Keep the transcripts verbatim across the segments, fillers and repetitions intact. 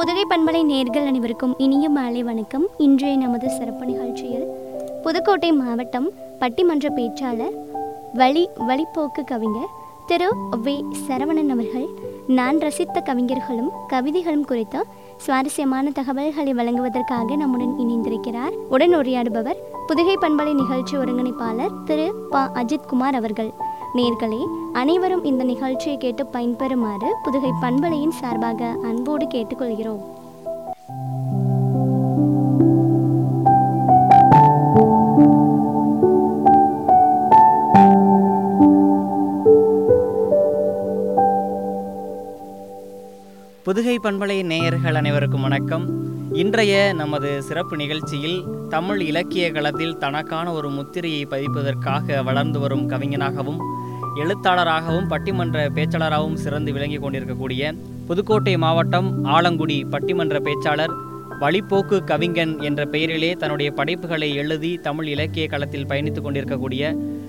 புதுகை பண்பலை நேயர்கள் அனைவருக்கும் இனிய மாலை வணக்கம். இன்றைய நமது சிறப்பு நிகழ்ச்சியில் புதுக்கோட்டை மாவட்டம் பட்டிமன்ற பேச்சாளர் வழி வழிப்போக்கு கவிஞர் திரு வே சரவணன் அவர்கள் நான் ரசித்த கவிஞர்களும் கவிதைகளும் குறித்த சுவாரஸ்யமான தகவல்களை வழங்குவதற்காக நம்முடன் இணைந்திருக்கிறார். உடன் உரையாடுபவர் புதுகை பண்பலை நிகழ்ச்சி ஒருங்கிணைப்பாளர் திரு ப அஜித்குமார் அவர்கள். நேர்களே, அனைவரும் இந்த நிகழ்ச்சியை கேட்டு பயன்பெறுமாறு புதுகை பண்பலையின் சார்பாக அன்போடு கேட்டுக்கொள்கிறோம். புதுகை பண்பலை நேயர்கள் அனைவருக்கும் வணக்கம். இன்றைய நமது சிறப்பு நிகழ்ச்சியில் தமிழ் இலக்கிய களத்தில் தனக்கான ஒரு முத்திரையை பதிப்பதற்காக வளர்ந்து வரும் கவிஞனாகவும் எழுத்தாளராகவும் பட்டிமன்ற பேச்சாளராகவும் சிறந்து விளங்கி கொண்டிருக்கக்கூடிய புதுக்கோட்டை மாவட்டம் ஆலங்குடி பட்டிமன்ற பேச்சாளர் வழிப்போக்கு கவிஞன் என்ற பெயரிலே தன்னுடைய படைப்புகளை எழுதி தமிழ் இலக்கிய களத்தில் பயணித்து கொண்டிருக்கக்கூடிய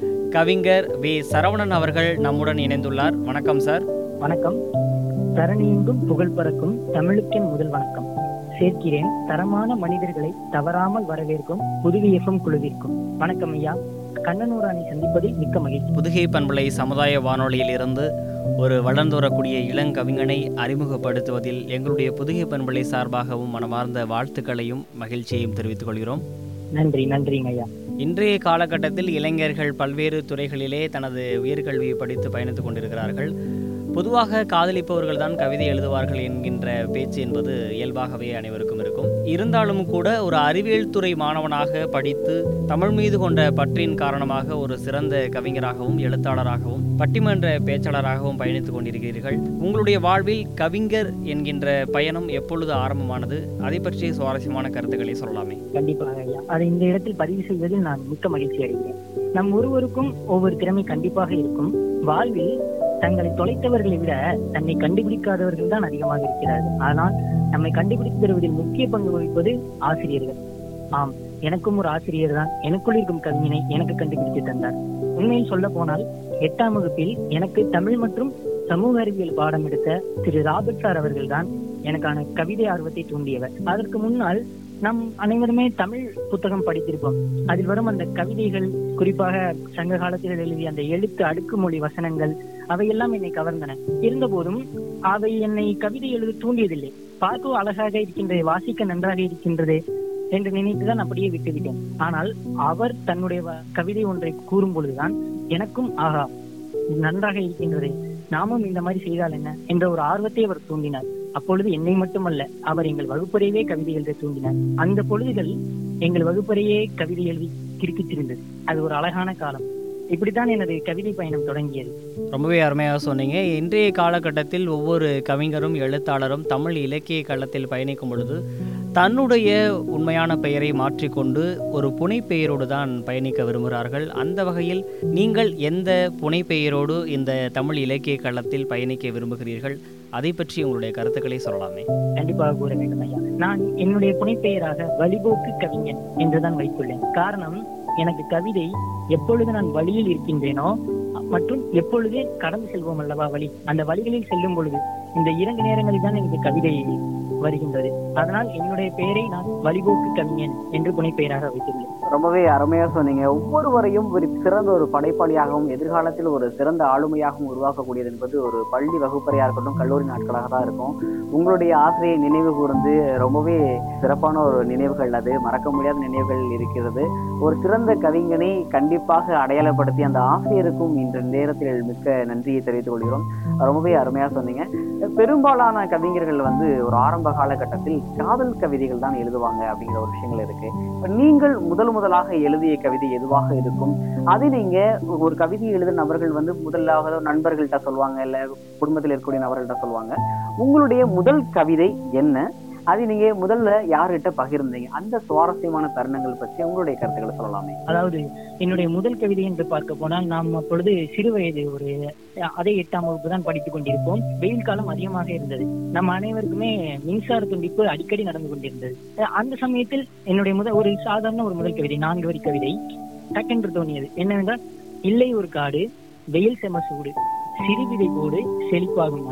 கவிஞர் வே சரவணன் அவர்கள் நம்முடன் இணைந்துள்ளார். வணக்கம் சார். வணக்கம். தரணியெங்கும் புகழ் பறக்கும் தமிழுக்கென் முதல் வணக்கம் சேர்க்கிறேன் தரமான மனிதர்களை தவறாமல் வரவேற்கும் புதுகை எஃப்எம் குழுவிற்கும் வணக்கம் ஐயா. கண்ணனூரானை சந்திப்பதில் மிக்க மகிழ்ச்சி. புதுகை பண்பலை சமுதாய வானொலியில் இருந்து ஒரு வளர்ந்து வரக்கூடிய இளங்கவிஞனை அறிமுகப்படுத்துவதில் எங்களுடைய புதுகை பண்பலை சார்பாகவும் மனமார்ந்த வாழ்த்துக்களையும் மகிழ்ச்சியையும் தெரிவித்துக் கொள்கிறோம். நன்றி நன்றிங்க ஐயா. இன்றைய காலகட்டத்தில் இளைஞர்கள் பல்வேறு துறைகளிலே தனது உயர்கல்வியை படித்து பயணித்துக் கொண்டிருக்கிறார்கள். பொதுவாக காதலிப்பவர்கள் தான் கவிதை எழுதுவார்கள் என்கின்ற பேச்சு என்பது இயல்பாகவே அனைவருக்கும் இருக்கும். இருந்தாலும் கூட ஒரு அறிவியல் துறை மாணவனாக படித்து தமிழ் மீது கொண்ட பற்றின் காரணமாக ஒரு சிறந்த கவிஞராகவும் எழுத்தாளராகவும் பட்டிமன்ற பேச்சாளராகவும் பயணித்துக் கொண்டிருக்கிறீர்கள். உங்களுடைய வாழ்வில் கவிஞர் என்கின்ற பயணம் எப்பொழுது ஆரம்பமானது? அதை பற்றிய சுவாரஸ்யமான கருத்துக்களை சொல்லலாமே. கண்டிப்பாக ஐயா. அதை இந்த இடத்தில் பதிவு செய்வதில் நான் மிக்க மகிழ்ச்சி அடைகிறேன். நம் ஒருவருக்கும் ஒவ்வொரு திறமை கண்டிப்பாக இருக்கும். வாழ்வில் தங்களை தொலைத்தவர்களை விட தன்னை கண்டுபிடிக்காதவர்கள் தான் அதிகமாக இருக்கிறார்கள். ஆனால் நம்மை கண்டுபிடித்து தருவதில் முக்கிய பங்கு வகிப்பது ஆசிரியர்கள். ஆம், எனக்கும் ஒரு ஆசிரியர் தான் எனக்குள் இருக்கும் கவிஞனை எனக்கு கண்டுபிடித்து தந்தார். உண்மையில் சொல்ல போனால் எட்டாம் வகுப்பில் எனக்கு தமிழ் மற்றும் சமூக அறிவியல் பாடம் எடுத்த திரு ராபர்ட் சார் அவர்கள் தான் எனக்கான கவிதை ஆர்வத்தை தூண்டியவர். அதற்கு முன்னால் நம் அனைவருமே தமிழ் புத்தகம் படித்திருப்போம். அதில் வரும் அந்த கவிதைகள், குறிப்பாக சங்க காலத்தில் எழுதிய அந்த எழுத்து அடுக்குமொழி வசனங்கள், அவையெல்லாம் என்னை கவர்ந்தன. இருந்த போதும் அவை என்னை கவிதை எழுத தூண்டியதில்லை. பார்க்க அழகாக இருக்கின்றது, வாசிக்க நன்றாக இருக்கின்றது என்று நினைத்துதான் அப்படியே விட்டுவிட்டேன். ஆனால் அவர் தன்னுடைய கவிதை ஒன்றை கூறும் பொழுதுதான் எனக்கும் ஆகா, நன்றாக இருக்கின்றது, நாமும் இந்த மாதிரி செய்தால் என்ன என்ற ஒரு ஆர்வத்தை அவர் தூண்டினார். அப்பொழுது என்னை மட்டுமல்ல, அவர் எங்கள் வகுப்பறையே கவிதை எழுத தூண்டினார். அந்த பொழுதுகள் எங்கள் வகுப்பறையே கவிதை எழுதி கிறுக்கித்திருந்தது. அது ஒரு அழகான காலம். இப்படித்தான் எனது கவிதை பயணம் தொடங்கியது. ரொம்பவே அருமையாக சொன்னீங்க. இன்றைய காலகட்டத்தில் ஒவ்வொரு கவிஞரும் எழுத்தாளரும் தமிழ் இலக்கிய களத்தில் பயணிக்கும் பொழுது தன்னுடைய உண்மையான பெயரை மாற்றிக்கொண்டு ஒரு புனைப்பெயரோடு தான் பயணிக்க விரும்புகிறார்கள். அந்த வகையில் நீங்கள் எந்த புனைப்பெயரோடு இந்த தமிழ் இலக்கிய களத்தில் பயணிக்க விரும்புகிறீர்கள்? அதை பற்றி உங்களுடைய கருத்துக்களை சொல்லலாமே. கண்டிப்பாக கூற வேண்டும் ஐயா. நான் என்னுடைய புனைப்பெயராக வழிபோக்கு கவிஞன் என்றுதான் வைத்துள்ளேன். காரணம், எனக்கு கவிதை எப்பொழுது நான் வழியில் இருக்கின்றேனோ மற்றும் எப்பொழுது கடந்து செல்வோம் அல்லவா வழி, அந்த வழிகளில் செல்லும் பொழுது இந்த இரண்டு நேரங்களில் தான் எனக்கு கவிதை வருகின்றது. அதனால் என்னுடைய பெயரை நான் வழிபோக்கு கவிஞன் என்று புனைப்பெயராக வைத்துள்ளேன். ரொம்பவே அருமையா சொன்னீங்க. ஒவ்வொருவரையும் ஒரு சிறந்த ஒரு படைப்பாளியாகவும் எதிர்காலத்தில் ஒரு சிறந்த ஆளுமையாகவும் உருவாக்கக்கூடியது என்பது ஒரு பள்ளி வகுப்பறையா இருக்கட்டும், கல்லூரி நாட்களாக தான் இருக்கும். உங்களுடைய ஆசிரியை நினைவு கூர்ந்து ரொம்பவே சிறப்பான ஒரு நினைவுகள், அது மறக்க முடியாத நினைவுகள் இருக்கிறது. ஒரு சிறந்த கவிஞனை கண்டிப்பாக அடையாளப்படுத்தி அந்த ஆசிரியருக்கும் இன்று நேரத்தில் மிக்க நன்றியை தெரிவித்துக் கொள்கிறோம். ரொம்பவே அருமையா சொன்னீங்க. பெரும்பாலான கவிஞர்கள் வந்து ஒரு ஆரம்ப காலகட்டத்தில் காதல் கவிதைகள் தான் எழுதுவாங்க அப்படிங்கிற ஒரு விஷயங்கள் இருக்கு. நீங்கள் முதல் முதலாக எழுதிய கவிதை எதுவாக இருக்கும்? அதை நீங்க ஒரு கவிதை எழுத நபர்கள் வந்து முதலாக நண்பர்கள்ட்ட சொல்லுவாங்க, இல்ல குடும்பத்தில் இருக்கக்கூடிய நபர்கள்ட்ட சொல்லுவாங்க. உங்களுடைய முதல் கவிதை என்ன? அதை நீங்க முதல்ல யார்கிட்ட பகிர்ந்தீங்க? அந்த சுவாரஸ்யமான தருணங்கள் பற்றி உங்களுடைய கருத்துக்களை சொல்லலாமே. அதாவது என்னுடைய முதல் கவிதை என்று பார்க்க போனால், நாம் அப்பொழுது சிறு வயது, ஒரு அதே எட்டாம் வகுப்பு தான் படித்துக் கொண்டிருப்போம். வெயில் காலம் அதிகமாக இருந்தது. நம்ம அனைவருக்குமே மின்சார துண்டிப்பு அடிக்கடி நடந்து கொண்டிருந்தது. அந்த சமயத்தில் என்னுடைய முதல் ஒரு சாதாரண ஒரு முதல் கவிதை, நான்கு வரி கவிதை டக்கென்று தோணியது. என்னவென்றால், இல்லை ஒரு காடு, வெயில் செம சூடு, சிறுவிதை போடு செழிப்பாகும் நாடு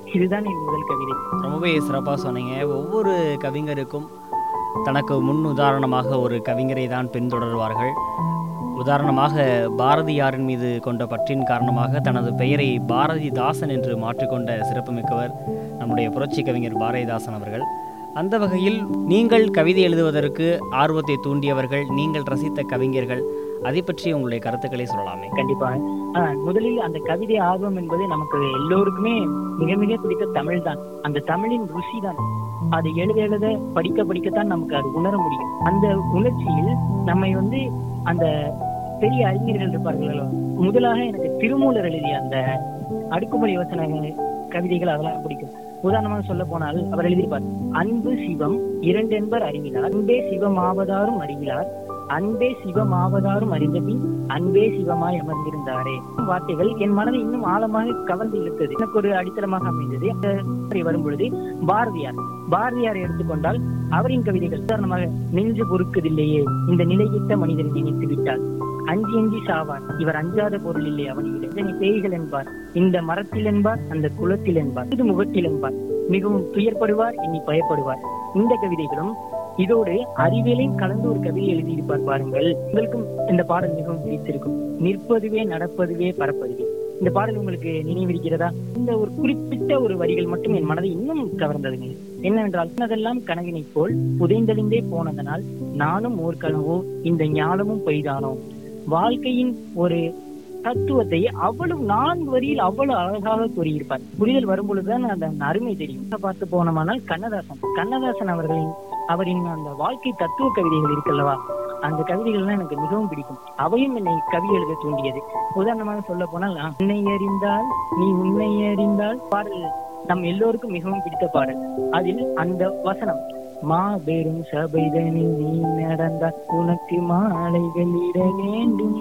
இதுதான் என் முதல் கவிதை. ரொம்பவே சிறப்பாக சொன்னீங்க. ஒவ்வொரு கவிஞருக்கும் தனக்கு முன் உதாரணமாக ஒரு கவிஞரை தான் பின்தொடர்வார்கள். உதாரணமாக பாரதியாரின் மீது கொண்ட பற்றின் காரணமாக தனது பெயரை பாரதிதாசன் என்று மாற்றிக்கொண்ட சிறப்புமிக்கவர் நம்முடைய புரட்சி கவிஞர் பாரதிதாசன் அவர்கள். அந்த வகையில் நீங்கள் கவிதை எழுதுவதற்கு ஆர்வத்தை தூண்டியவர்கள், நீங்கள் ரசித்த கவிஞர்கள், அதை பற்றி உங்களுடைய கருத்துக்களை சொல்லலாமே. கண்டிப்பாக. ஆஹ் முதலில் அந்த கவிதை ஆர்வம் என்பது நமக்கு எல்லோருக்குமே மிக மிக பிடித்த தமிழ் தான். அந்த தமிழின் ருசி தான். அதை எழுத எழுத படிக்க படிக்கத்தான் நமக்கு அது உணர முடியும். அந்த உணர்ச்சியில் நம்மை வந்து அந்த பெரிய அறிஞர்கள் இருப்பார்களோ, முதலாக எனக்கு திருமூலர் எழுதிய அந்த அடுக்குமொழி யோசனை கவிதைகள் அதெல்லாம் பிடிக்கும். உதாரணமாக சொல்ல போனால் அவர் எழுதியிருப்பார், அன்பு சிவம் இரண்டு என்பர் அறிவிலார், அன்பே சிவமாவதாரும் அறிவிலார், அன்பே சிவமாவதாரும் அறிந்தபின் அன்பே சிவமாய் அமர்ந்திருந்தாரே. வார்த்தைகள் என் மனதை இன்னும் ஆழமாக கவர்ந்து இழுத்தது. எனக்கு ஒரு அடித்தளமாக அமைந்தது. அந்த வரும் பொழுது பாரதியார் பாரதியாரை எடுத்துக்கொண்டால் அவரின் கவிதைகள் உதாரணமாக, நெஞ்சு பொறுக்குதில்லையே இந்த நிலையிட்ட மனிதரை நினைத்து விட்டால், அஞ்சி அஞ்சி சாவார் இவர் அஞ்சாத பொருள் இல்லை அவனிடம், இதனை பேய்கள் என்பார், இந்த மரத்தில் என்பார், அந்த குளத்தில் என்பார், இது முகத்தில் என்பார், மிகவும் துயர்படுவார் இனி பயப்படுவார். இந்த கவிதைகளும் இதோடு அறிவியலையும் கலந்து ஒரு கவிதை எழுதியிருப்பார் பாருங்கள். உங்களுக்கும் இந்த பாடல் மிகவும் பிடித்திருக்கும். நிற்பதுவே நடப்பதுவே பறப்பதுவே. இந்த பாடல் உங்களுக்கு நினைவிருக்கிறதா? இந்த ஒரு குறிப்பிட்ட ஒரு வரிகள் மட்டும் என் மனதை இன்னும் கவர்ந்ததுங்க. என்னவென்றால், அதெல்லாம் கனவினை போல் புதைந்தழிந்தே போனதனால் நானும் ஓர் கனவோ இந்த ஞானமும் பொய்தானோ. வாழ்க்கையின் ஒரு தத்துவத்தை அவ்வளவு நான்கு வரியில் அவ்வளவு அழகாக கூறியிருப்பார். புரிதல் வரும் பொழுதுதான் அந்த அருமை தெரியும். பார்த்து போனோமானால் கண்ணதாசன் கண்ணதாசன் அவர்களின் அவரின் அந்த வாழ்க்கை தத்துவ கவிதைகள் இருக்கல்லவா, அந்த கவிதைகள்லாம் எனக்கு மிகவும் பிடிக்கும். அவையும் என்னை கவி எழுத தூண்டியது. உதாரணமாக சொல்ல போனால், உன்னை அறிந்தால் நீ உன்னை அறிந்தால் பாடல் நம் எல்லோருக்கும் மிகவும் பிடித்த பாடல். அதில் அந்த வசனம், மாபெரும் சபைதனில் நீ நடந்தால் உனக்கு மாலைகள் இட வேண்டும்.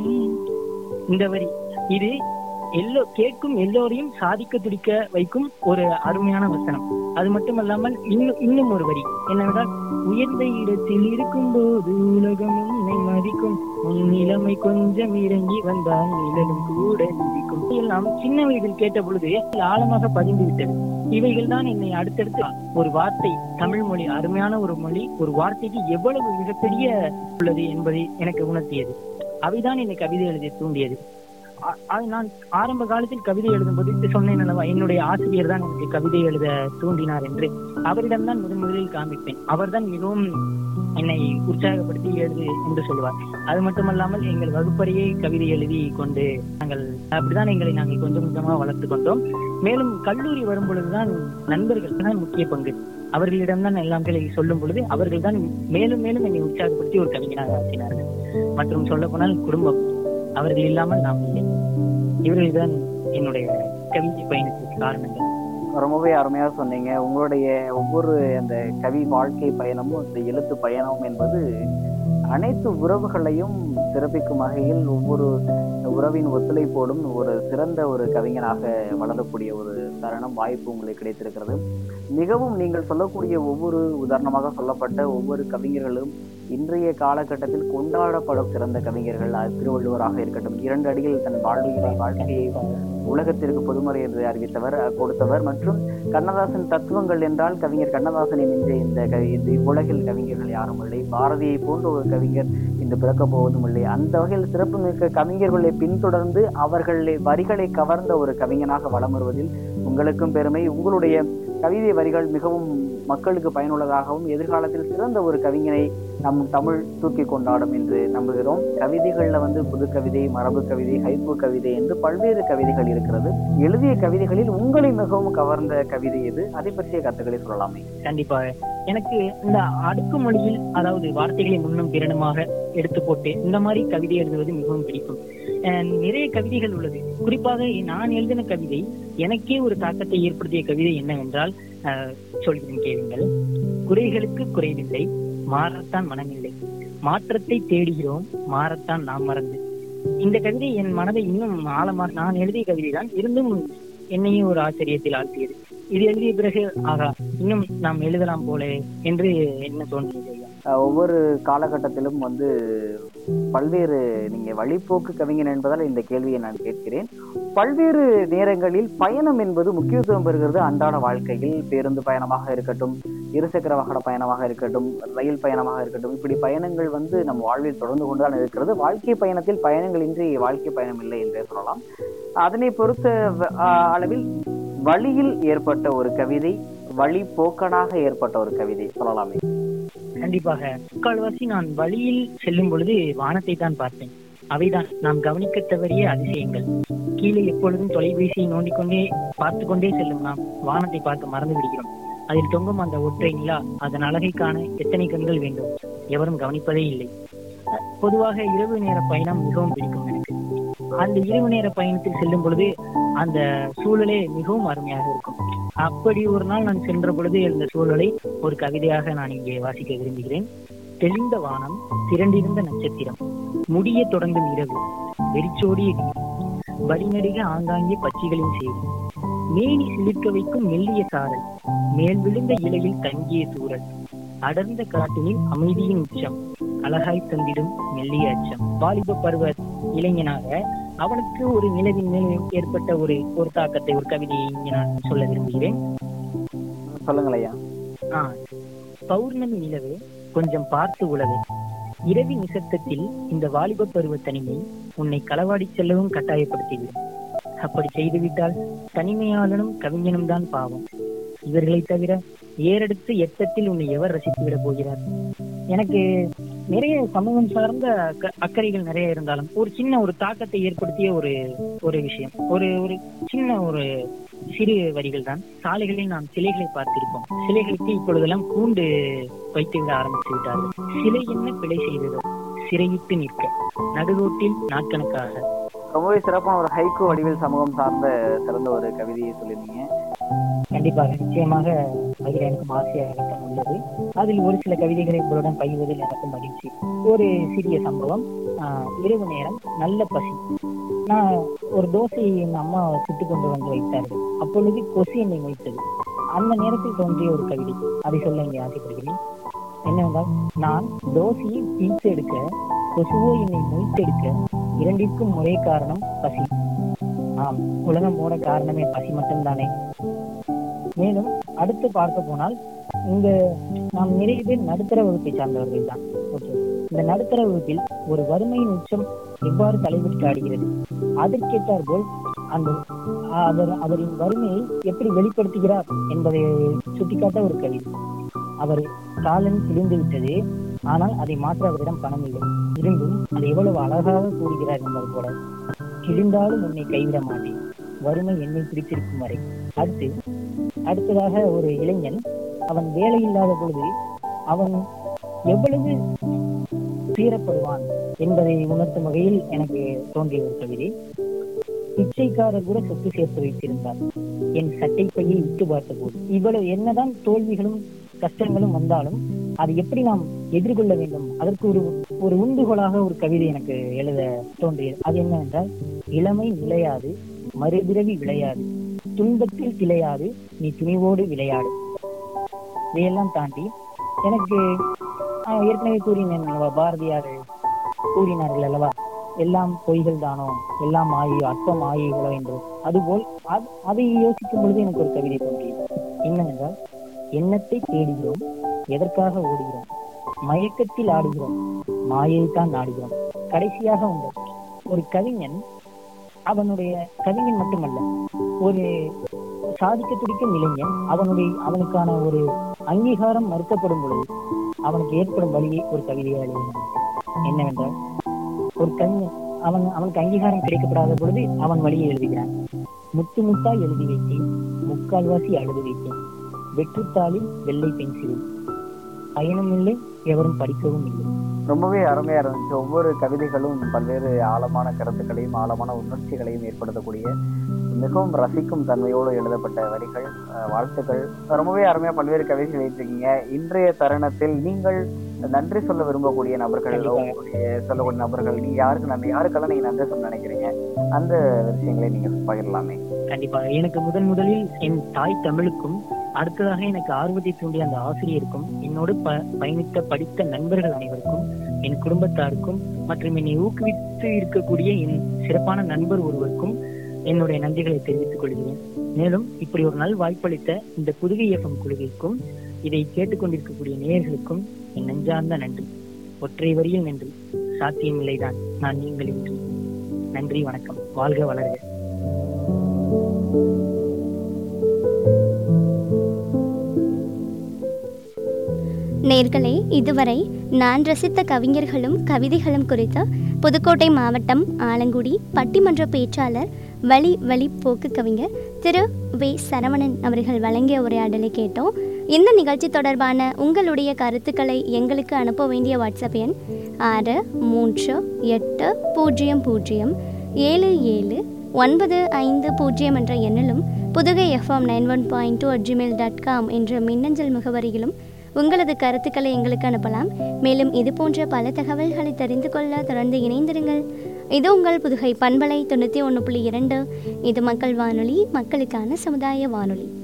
இந்த வரி இது எல்லோ கேட்கும் எல்லோரையும் சாதிக்க துடிக்க வைக்கும் ஒரு அருமையான வசனம். அது மட்டுமல்லாமல் இன்னும் இன்னும் ஒரு வரி என்னவென்றால், உயர்ந்த இடத்தில் இருக்கும் போது உலகம் உன்னை மதிக்கும், உன் நிலைமை கொஞ்சம் இறங்கி வந்தால் நிழலும் கூட நிதிக்கும். எல்லாம் சின்ன வயதில் கேட்ட பொழுது ஆழமாக பதிந்து விட்டது. இவைகள் தான் என்னை அடுத்தடுத்து ஒரு வார்த்தை, தமிழ் மொழி அருமையான ஒரு மொழி, ஒரு வார்த்தைக்கு எவ்வளவு மிகப்பெரிய உள்ளது என்பதை எனக்கு உணர்த்தியது. அவைதான் என்னை கவிதை எழுத தூண்டியது. நான் ஆரம்ப காலத்தில் கவிதை எழுதும் போது சொன்னேன் அல்லவா, என்னுடைய ஆசிரியர் தான் எனக்கு கவிதை எழுத தூண்டினார் என்று. அவரிடம்தான் முதன் முதலில் காண்பிப்பேன். அவர் தான் மிகவும் என்னை உற்சாகப்படுத்தி எழுது என்று சொல்லுவார். அது மட்டுமல்லாமல் எங்கள் வகுப்பறையே கவிதை எழுதி கொண்டு நாங்கள் அப்படிதான் எங்களை நாங்கள் கொஞ்சம் கொஞ்சமாக வளர்த்து கொண்டோம். மேலும் கல்லூரி வரும் பொழுதுதான் நண்பர்கள் தான் முக்கிய பங்கு. அவர்களிடம்தான் எல்லாம் சொல்லும் பொழுது அவர்கள் தான் மேலும் மேலும் என்னை உற்சாகப்படுத்தி ஒரு கவிஞனாக ஆக்கினார்கள். மற்றும் சொல்ல போனால் குடும்பம், அவர்கள் இல்லாமல் நாம் இல்லை. இவர்கள்தான் என்னுடைய கவிதை பயணத்திற்கு காரணங்கள். ரொம்பவே அருமையாக சொன்னீங்க. உங்களுடைய ஒவ்வொரு அந்த கவி வாழ்க்கை பயணமும் அந்த எழுத்து பயணமும் என்பது அனைத்து உறவுகளையும் சிறப்பிக்கும் வகையில் ஒவ்வொரு உறவின் ஒத்துழைப்போடும் ஒரு சிறந்த ஒரு கவிஞனாக வளரக்கூடிய ஒரு தருணம் வாய்ப்பு உங்களுக்கு கிடைத்திருக்கிறது. மிகவும் நீங்கள் சொல்லக்கூடிய ஒவ்வொரு உதாரணமாக சொல்லப்பட்ட ஒவ்வொரு கவிஞர்களும் இன்றைய காலகட்டத்தில் கொண்டாடப்படும் சிறந்த கவிஞர்கள். திருவள்ளுவராக இருக்கட்டும், இரண்டு அடியில் தன் வாழ்வியலை வாழ்க்கையை உலகத்திற்கு பொதுமறை என்று அறிவித்தவர் கொடுத்தவர். மற்றும் கண்ணதாசன் தத்துவங்கள் என்றால் கவிஞர் கண்ணதாசனின் இந்த இந்த இவ்வுலகில் கவிஞர்கள் யாரும் இல்லை. பாரதியை போன்ற ஒரு கவிஞர் இன்று பிறக்க போவதும் இல்லை. அந்த வகையில் சிறப்பு மிக்க கவிஞர்களை பின்தொடர்ந்து அவர்களை வரிகளை கவர்ந்த ஒரு கவிஞனாக வலம் வருவதில் உங்களுக்கும் பெருமை. உங்களுடைய கவிதை வரிகள் மிகவும் மக்களுக்கு பயனுள்ளதாகவும் எதிர்காலத்தில் சிறந்த ஒரு கவிஞனை நம் தமிழ் தூக்கி கொண்டாடும் என்று நம்புகிறோம். கவிதைகள்ல வந்து புது கவிதை, மரபு கவிதை, ஹைக்கூ கவிதை என்று பல்வேறு கவிதைகள் இருக்கிறது. எழுதிய கவிதைகளில் உங்களை மிகவும் கவர்ந்த கவிதை எது? அதை பற்றிய கருத்துக்களை சொல்லலாமே. கண்டிப்பாக. எனக்கு இந்த அடுக்கு மொழியில், அதாவது வார்த்தைகளை முன்னும் பிறனுமாக எடுத்து போட்டு இந்த மாதிரி கவிதை எழுதுவது மிகவும் பிடிக்கும். நிறைய கவிதைகள் உள்ளது. குறிப்பாக நான் எழுதின கவிதை எனக்கே ஒரு தாக்கத்தை ஏற்படுத்திய கவிதை என்னவென்றால் சொல்கிறேன் கேளுங்கள். குறைகளுக்கு குறைவில்லை, மாறத்தான் மனமில்லை, மாற்றத்தை தேடுகிறோம், மாறத்தான் நாம் மறந்து. இந்த கவிதை என் மனதை இன்னும் ஆழமாக, நான் எழுதிய கவிதை தான் இருந்தும் என்னையும் ஒரு ஆச்சரியத்தில் ஆழ்த்தியது. இது எழுதிய பிறகு ஆகா, இன்னும் நாம் எழுதலாம் போல என்று என்ன தோன்றியது. ஒவ்வொரு காலகட்டத்திலும் வந்து பல்வேறு, நீங்க வழிபோக்கு கவிஞன் என்பதால் இந்த கேள்வியை நான் கேட்கிறேன். பல்வேறு நேரங்களில் பயணம் என்பது முக்கியத்துவம் பெறுகிறது அன்றாட வாழ்க்கையில். பேருந்து பயணமாக இருக்கட்டும், இருசக்கர வாகன பயணமாக இருக்கட்டும், ரயில் பயணமாக இருக்கட்டும், இப்படி பயணங்கள் வந்து நம் வாழ்வில் தொடர்ந்து கொண்டுதான் இருக்கிறது. வாழ்க்கை பயணத்தில் பயணங்களின்றி வாழ்க்கை பயணம் இல்லை என்றே சொல்லலாம். அதனை பொறுத்த அளவில் வழியில் ஏற்பட்ட ஒரு கவிதை, வழி போக்கனாக ஏற்பட்ட ஒரு கவிதை சொல்லலாமே. கண்டிப்பாக. முக்கால்வாசி நான் வழியில் செல்லும் பொழுது வானத்தை தான் பார்த்தேன். அவைதான் நாம் கவனிக்க தவறிய அதிசயங்கள். கீழே எப்பொழுதும் தொலைபேசியை நோண்டிக்கொண்டே பார்த்து கொண்டே செல்லும் நாம் வானத்தை பார்க்க மறந்து விடுகிறோம். அதில் தொங்கும் அந்த ஒற்றை நிலா, அதன் அழகை காண எத்தனை கண்கள் வேண்டும், எவரும் கவனிப்பதே இல்லை. பொதுவாக இரவு நேர பயணம் மிகவும் பிடிக்கும் எனக்கு. அந்த இரவு நேர பயணத்தில் செல்லும் பொழுது அந்த சூழலே மிகவும் அருமையாக இருக்கும். அப்படி ஒரு நாள் நான் சென்ற பொழுது இந்த சூழலை ஒரு கவிதையாக நான் இங்கே வாசிக்க விரும்புகிறேன். தெளிந்த வானம், திரண்டிருந்த நட்சத்திரம், முடிய தொடங்கும் இரவு, வெறிச்சோடிய வீதி, வழிநடுக ஆங்காங்கே பட்சிகளின் செய்தி, மேனி சிலிர்க்க வைக்கும் மெல்லிய சாரல், மேல் விழுந்த இலையில் தங்கிய சூழல், அடர்ந்த காட்டினில் அமைதியின் உச்சம், அழகாய் தந்திடும் மெல்லிய அச்சம். வாலிப பருவ இளைஞனாக அவனுக்கு ஒரு நிலவின் மேல் ஏற்பட்ட ஒரு ஒரு தாக்கத்தை, ஒரு கவிதையை இங்கே நான் சொல்ல விரும்புகிறேன். சொல்லுங்களையா. ஆஹ் பௌர்ணமி நிலவே கொஞ்சம் பார்த்து உலவே, இரவி நிசப்தத்தில் இந்த வாலிப பருவ தனிமை உன்னை களவாடி செல்லவும் கட்டாயப்படுத்திவிடும். அப்படி செய்துவிட்டால் தனிமையாளனும் கவிஞனும் தான் பாவம். இவர்களை தவிர ஏறெடுத்து எட்டத்தில் உன்னை எவர் ரசித்து விட போகிறார்? எனக்கு நிறைய சமூகம் சார்ந்த அக்கறைகள் நிறைய இருந்தாலும் ஒரு சின்ன ஒரு தாக்கத்தை ஏற்படுத்திய ஒரு ஒரு விஷயம், ஒரு ஒரு சின்ன ஒரு சிறு வரிகள் தான். சாலைகளில் நாம் சிலைகளை பார்த்திருப்போம். சிலைகளுக்கு இப்பொழுதெல்லாம் கூண்டு வைத்து விட ஆரம்பித்து விட்டார்கள். சிலை என்ன பிழை செய்ததோ சிறையிட்டு நிற்க நடுரோட்டில் நாட்கணக்காக. ரொம்பவே சிறப்பான ஒரு ஹைக்கூ வடிவில் சமூகம் சார்ந்த சிறந்த ஒரு கவிதையை சொல்லியிருந்தீங்க. கண்டிப்பாக, நிச்சயமாக பகிர எனக்கும் ஆசையாக உள்ளது. அதில் ஒரு சில கவிதைகளை உங்களுடன் பகிர்வதில் எனக்கு மகிழ்ச்சி. ஒரு சிறிய சம்பவம். ஆஹ் இரவு நேரம், நல்ல பசி. நான் ஒரு தோசையை என் அம்மா சுட்டு கொண்டு வந்து வைத்தார்கள். அப்பொழுது கொசு என்னை மொய்த்தது. அந்த நேரத்தில் தோன்றிய ஒரு கவிதை, அதை சொல்ல இங்கே ஆசைப்படுகிறேன். என்னவென்றால், நான் தோசையை பிரித்து எடுக்க, கொசுவோ என்னை மொய்த்தெடுக்க, இரண்டிற்கும் ஒரே காரணம் பசி. ஆம், உலகம் ஓட காரணமே பசி மட்டும்தானே. மேலும் அடுத்து பார்க்க போனால், இந்த நாம் நிறைய பேர் நடுத்தர வகுப்பை சார்ந்தவர்கள் தான். ஓகே, இந்த நடுத்தர வகுப்பில் ஒரு வறுமையின் உச்சம் எவ்வாறு தலைவிட்டு ஆடுகிறது, அதற்கேற்றார் போல் அந்த அவர் அவரின் வறுமையை எப்படி வெளிப்படுத்துகிறார் என்பதை சுட்டிக்காட்ட ஒரு கவிதை. அவர் காலன் கிழிந்து விட்டது, ஆனால் அதை மாற்ற அவரிடம் பணம் இல்லை. இருந்தும் அதை எவ்வளவு அழகாக கூறுகிறார் என்பது போல. கிழிந்தாலும் உன்னை கைவிட மாட்டேன், வறுமை என்னை பிடித்திருக்கும் வரை. அடுத்து அடுத்ததாக ஒரு இளைஞன், அவன் வேலை இல்லாத பொழுது அவன் எவ்வளவு சீரப்படுவான் என்பதை உணர்த்தும் வகையில் எனக்கு தோன்றிய ஒரு கவிதை. பிச்சைக்காரர் கூட சொத்து சேர்த்து வைத்திருந்தார், என் சட்டை பையை விட்டு பார்த்த போது. இவ்வளவு என்னதான் தோல்விகளும் கஷ்டங்களும் வந்தாலும் அதை எப்படி நாம் எதிர்கொள்ள வேண்டும், அதற்கு ஒரு ஒரு உந்துகோலாக ஒரு கவிதை எனக்கு எழுத தோன்றியது. அது என்னவென்றால், இளமை நிலையாது, மறுபிறவி விளையாது, துன்பத்தில் திளையாது, நீ துணிவோடு விளையாடு. இதையெல்லாம் தாண்டி எனக்கு ஏற்கனவே கூறினேன் அல்லவா, பாரதியார் கூறினார்கள் அல்லவா, எல்லாம் பொய்கள் தானோ, எல்லாம் ஆயி அற்பம் ஆயுகளோ என்று. அதுபோல் அதை யோசிக்கும் பொழுது எனக்கு ஒரு கவிதை தோன்றியது. என்னவென்றால், எண்ணத்தை தேடுகிறோம், எதற்காக ஓடுகிறோம், மயக்கத்தில் ஆடுகிறோம், மாயைத்தான் நாடுகிறோம். கடைசியாக உண்டு ஒரு கவிஞன், அவனுடைய கவிஞன் மட்டுமல்ல, ஒரு சாதிக்க துடிக்கும் இளைஞன், அவனுடைய அவனுக்கான ஒரு அங்கீகாரம் மறுக்கப்படும் பொழுது அவனுக்கு ஏற்படும் வழியை ஒரு கவிதையாக எழுதினான். என்னவென்றால், ஒரு கவிஞன் அவன் அவனுக்கு அங்கீகாரம் கிடைக்கப்படாத பொழுது அவன் வழியை எழுதுகிறான். முத்து முத்தா எழுதி வைத்தேன், முக்கால்வாசி அழுது வைத்தேன், வெற்றுத்தாளில் வெள்ளை பென்சில், பயனும் இல்லை, எவரும் படிக்கவும் இல்லை. ரொம்பவே அருமையா இருந்துச்சு. ஒவ்வொரு கவிதைகளும் பல்வேறு ஆழமான கருத்துக்களையும் ஆழமான உணர்ச்சிகளையும் ஏற்படுத்தக்கூடிய மிகவும் ரசிக்கும் தன்மையோடு எழுதப்பட்ட வரிகள், வாழ்த்துக்கள். ரொம்பவே அருமையா பல்வேறு கவிதைகள் வைத்திருக்கீங்க. இன்றைய தருணத்தில் நீங்கள் நன்றி சொல்ல விரும்பக்கூடிய நபர்கள், சொல்லக்கூடிய நபர்கள், நீங்க யாருக்கு நன்றி, யாருக்கெல்லாம் நீங்க நன்றி சொல்ல நினைக்கிறீங்க, அந்த விஷயங்களை நீங்க பகிரலாமே. கண்டிப்பாக. எனக்கு முதன் முதலில் என் தாய் தமிழுக்கும், அடுத்ததாக எனக்கு ஆர்வத்தை தூண்டிய அந்த ஆசிரியருக்கும், இன்னும் என்னோடு ப பயணித்த படித்த நண்பர்கள் அனைவருக்கும், என் குடும்பத்தாருக்கும் மற்றும் என்னை ஊக்குவித்து இருக்கக்கூடிய என் சிறப்பான நண்பர் ஒருவருக்கும் என்னுடைய நன்றிகளை தெரிவித்துக் கொள்கிறேன். மேலும் இப்படி ஒரு நாள் வாய்ப்பளித்த இந்த புதுகை எஃப்எம் குழுவிற்கும் இதை கேட்டுக்கொண்டிருக்கக்கூடிய நேயர்களுக்கும் என் நெஞ்சார்ந்த நன்றி. ஒற்றை வரியில் நன்றி. சாத்தியமில்லைதான் நான் நீங்கள் இன்றி. நன்றி, வணக்கம். வாழ்க வளர்க. நேர்களே, இதுவரை நான் ரசித்த கவிஞர்களும் கவிதைகளும் குறித்து புதுக்கோட்டை மாவட்டம் ஆலங்குடி பட்டிமன்ற பேச்சாளர் வழி வழிப்போக்கு கவிஞர் திரு வே சரவணன் அவர்கள் வழங்கிய உரையாடலை கேட்டோம். இந்த நிகழ்ச்சி தொடர்பான உங்களுடைய கருத்துக்களை எங்களுக்கு அனுப்ப வேண்டிய வாட்ஸ்அப் எண் ஆறு மூன்று எட்டு பூஜ்ஜியம் பூஜ்ஜியம் ஏழு ஏழு ஒன்பது ஐந்து பூஜ்ஜியம் என்ற எண்ணிலும் Pudugai FM nine one point two at Gmail dot com என்ற மின்னஞ்சல் முகவரியிலும் உங்களது கருத்துக்களை எங்களுக்கு அனுப்பலாம். மேலும் இது போன்ற பல தகவல்களை தெரிந்து கொள்ள தொடர்ந்து இணைந்திருங்கள். இது உங்கள் புதுகை பண்பலை தொண்ணூற்றி ஒன்று புள்ளி இரண்டு. இது மக்கள் வானொலி, மக்களுக்கான சமுதாய வானொலி.